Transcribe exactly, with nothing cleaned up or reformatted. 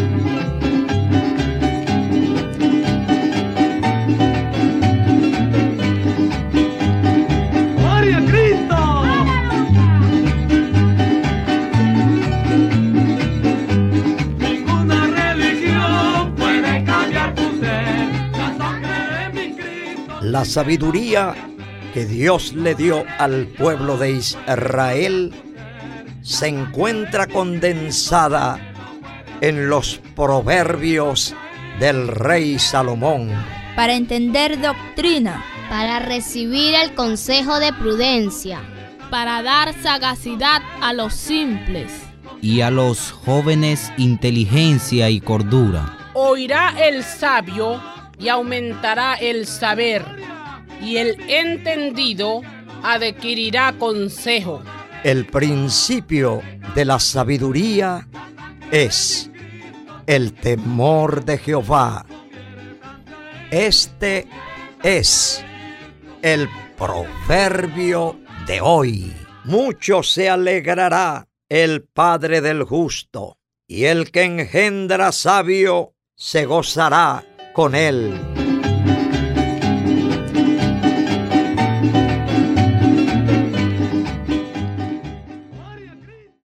La sabiduría que Dios le dio al pueblo de Israel se encuentra condensada en los proverbios del rey Salomón. Para entender doctrina, para recibir el consejo de prudencia, para dar sagacidad a los simples, y a los jóvenes inteligencia y cordura. Oirá el sabio y aumentará el saber, y el entendido adquirirá consejo. El principio de la sabiduría es el temor de Jehová. Este es el proverbio de hoy. Mucho se alegrará el padre del justo, y el que engendra sabio se gozará con él.